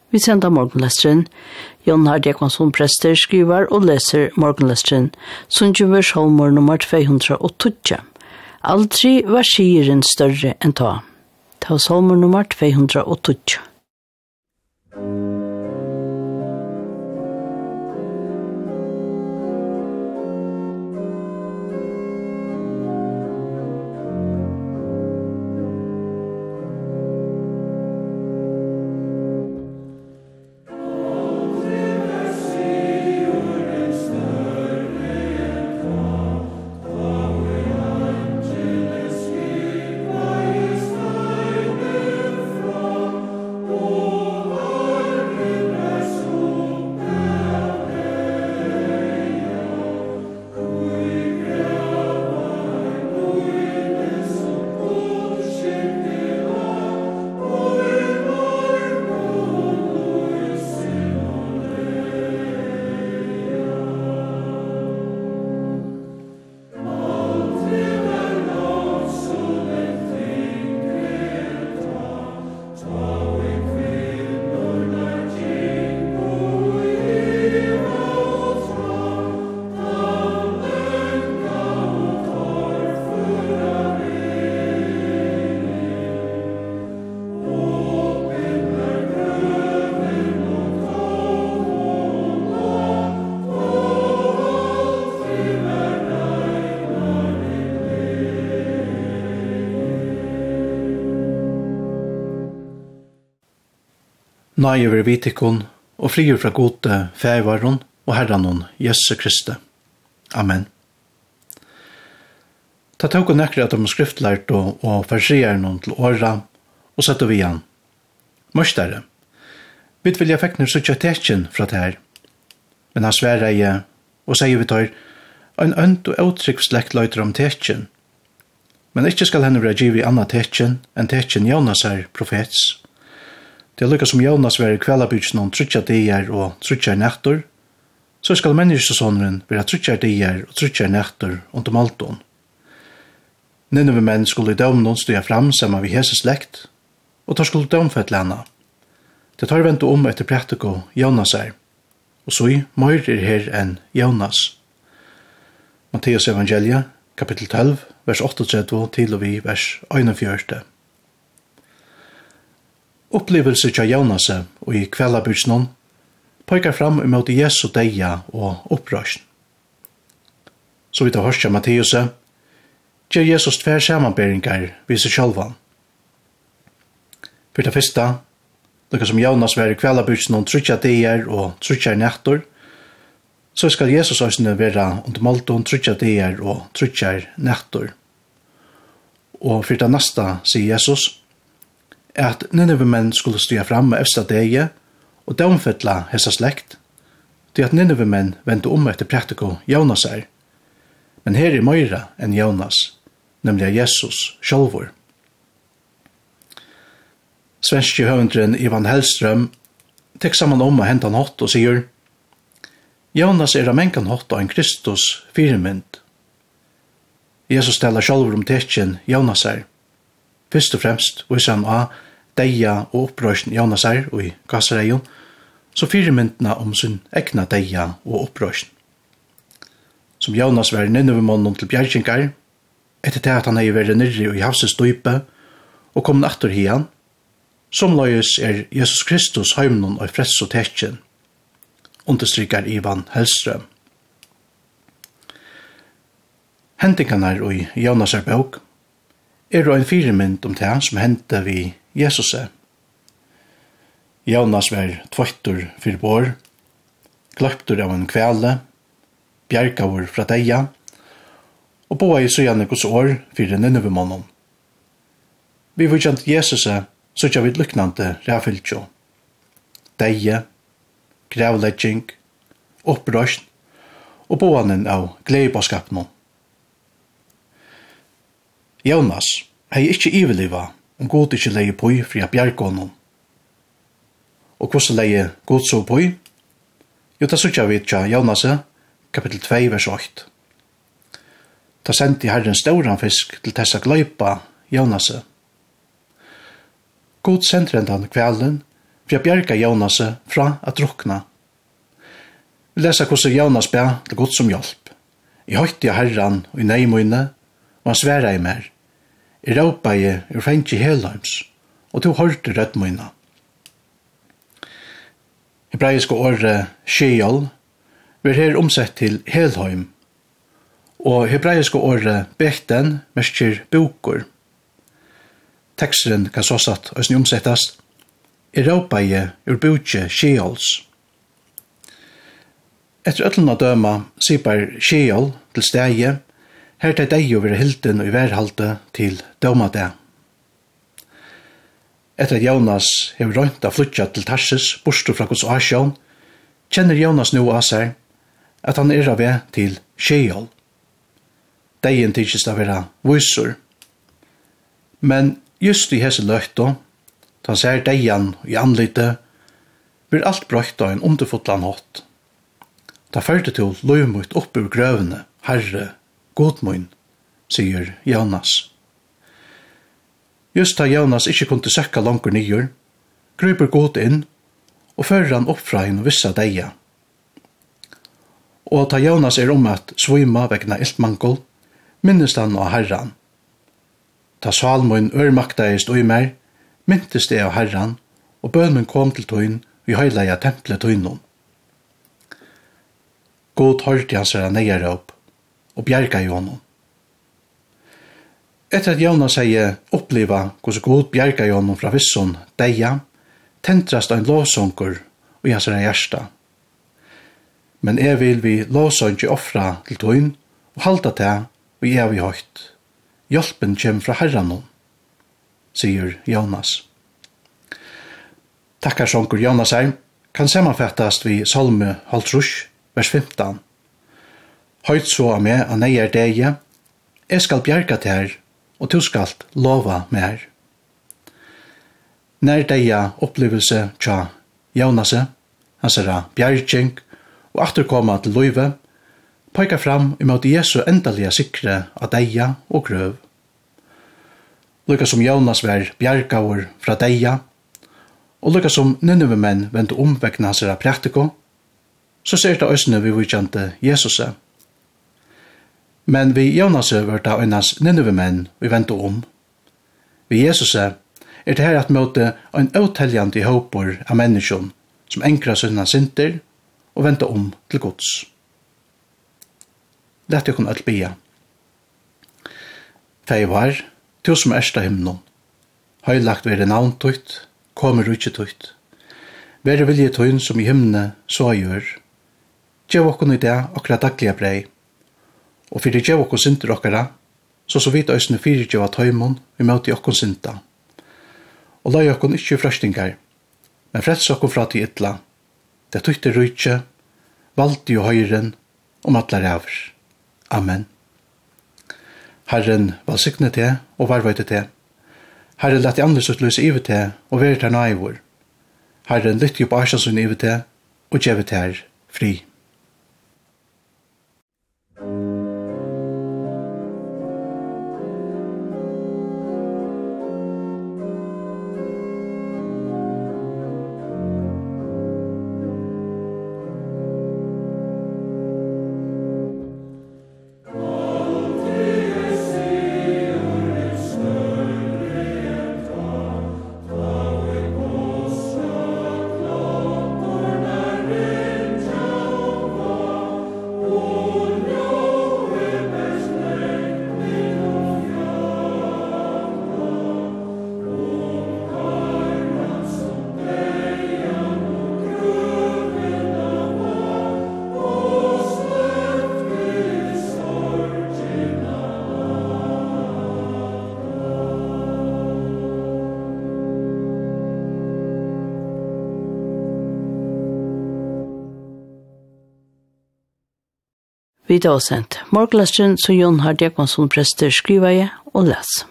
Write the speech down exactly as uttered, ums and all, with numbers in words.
Vi sender morgenlesteren. Jon Hard Jakonsson prester skriver og leser morgenlesteren. Sundjuvers holmor nummer to hundre og tolv. Aldri var skieren større enn ta. Ta oss holmor nummer to hundre og tolv. Nøye over vitikon, og frier fra gode fævaron og herranon Jesu Kristi. Amen. Ta tog og nekker at de skriftlært og, og farsier noen til åra, og sette vi igjen. Mørstere, vi vil jeg fekkner suttje tekjen fra det her, men han sverre jeg, og sier vi tar, en ønt og uttrykksslekt løyter om tekjen, men ikke skal henne være givet anna tekjen enn tekjen Jonas er profets. Det er lykka som Jonas være kvellabytsen om trutja dier og trutja nektor, så skal menneskesåneren være trutja dier og trutja nektor under malton. Nineve menn skulle i dømnon støya fram sammen ved Heses slekt, og tar skulle dømfett lana. Det tar vente om etter praktiko Jonas er, og så i møyr er her enn Jonas. Matteus evangelia, kapittel tolv, vers trettioåtta til og vi vers einogfjørsel. Opplevelse til Jonas og i kvellabyrsnon pekar fram imot Jesu deia og opprørsen. Så vidt av hørsja Matteus, gjør Jesus tver samanberingar ved seg sjálvan. For det første, lukka som Jonas var i kvellabyrsnon trutja dier og trutja nektor, så skal Jesus også være under malton trutja dier og trutja nektor. Og for det neste, sier Jesus, at Nineve menn skulle støya fram med efsta deie og domfettla hessa slekt, til at Nineve menn vente om etter praktiko Jonas er. Men her er møyra enn Jonas, nemlig Jesus sjálvor. Svenske høvendren Ivan Hellström tek saman om å hente han hot og sier, Jonas er av menkan hot og en Kristus firemynd. Jesus talar sjálvor om tekjen Jonas er. Først og fremst viser han av deia og opprørsen Jonas er og i Gassereion, så fire myndene om sin egna deia og opprørsen. Som Jonas var Nineve-månen til bjergingar, etter det at han er vært nirri og i havsens døype, og kom natter hian, som løyes er Jesus Kristus heimnon og freds og tekjen, understryker Ivan Hellström. Hentingarna og i Jonas er bok, er det en firemynd om det som hendte vi Jesus. Jonas var tvøttur for bor, gløptur av en kvele, bjergavur fra deia, og boa i søgjane gos år for Nineve-månen. Vi vil kjent Jesus, så kjent vi lyknande rafyltjo. Deie, gravlegging, opprørst, og boanen av gleibåskapnen. Jonas hei ikkje iveliva om god ikkje leie poi fri a bjergånen. Og hvordan leie god så poi? Jo, ta sutja vi tja Jonas, kapittel to, vers åtte. Ta sendte Herren stauran fisk til tessa gløypa Jonas. God sender enn kvelen for å bjerke Jonas fra at drukna. Vi leser hvordan Jonas ber til Gud som hjelp. I høytte av Herren og i neimøyne, og han sværa i mer. I råpa i ur fengt i helheims, og to hørte rødmøyne. Hebraiske året Sheol blir her omsett til helheim, og hebraiske året Bekten merker boker. Teksten kan så satt og omsettes. I råpa i ur boke Sheols. Etter øtlende døma sier Sheol til steget, her til deg over hilden og i værhalte til dømade. Etter at Jonas har rønt av flyttet til Tarsis, bortsett fra Guds asjon, kjenner Jonas nå av seg at han er av vei til Sheol. Degen tidsest av være vysor. Men just i hese løyto, da han ser degen i anlite, blir alt brøyt av en underfotland hått. Da førte til løymut opp ur grøvene, Herre, Godmøyn, sier Jonas. Just da Jonas ikke kunne søkke langt nyer, kryper God inn og fører han opp fra en vissa deia. Og da Jonas er om at svima vegna iltmangel, minnes han av Herren. Da Salmøyn ørmaktaist og i mer, myntes det av Herren, og bønnen kom til tøyn i høyleia tempelet tøynon. God hørte hans her neier opp, og bjerga i honom. Etter at Jonas sier oppleva hvordan God bjerga i honom fra visson deia, tentrast ein lovsånger og hans her hjärsta. Men jeg vil vi lovsånger offra til tøyn, og halda til og jeg vi høyt. Hjelpen kjem fra Herren, sier Jonas. Takkarsånger Jonas her kan sammanfattast vi Salme halvtrus, vers femton. Høyt så av meg av neier deie, jeg skal bjerga til her, og du skal lova mer. Nær deia opplevelse tja Jonas, hans er bjergjeng, og atterkomma til løyve, peikar fram imot Jesu endalige sikre av deia og grøv. Lykka som Jonas var bjergaur fra deia, og lykka som Nineve-menn vendte om vegna hans er praktiko, så ser det øsne vi vidkjente Jesuset. Men vi Jonas var det øynas Nineve-menn vi vendte om. Vi Jesuset er det her at møte en avteljande håper av menneskjon som enkra sønna sinter og vendte om til Guds. Lett jeg kunne alt bia. Fei var, to som ersta himnon, høylagt være navn tøyt, kommer rujtje tøyt. Være vilje tøyn som i himne så gjør. Gjev okkon i det okra daglige brei. Og fyrir gjev okkon sinter okkara, så så vidt òsne fyrir gjev av tøymon vi møte okkon sinta. Og lai okkon ikkje frøstingar, men freds okkon fra til ytla. Det tøyte rujtje, valdi og høyren, om atlar ræver. Amen. Herren valsikne te og varvøyte te. Herren lett i andres utløse ivet te og være ter naivor. Herren lytte opp asjansun ivet te og gjevet ter fri. Vi da sendt Morgenløsten, så Jon har Diakonsson prester skriver jeg og les.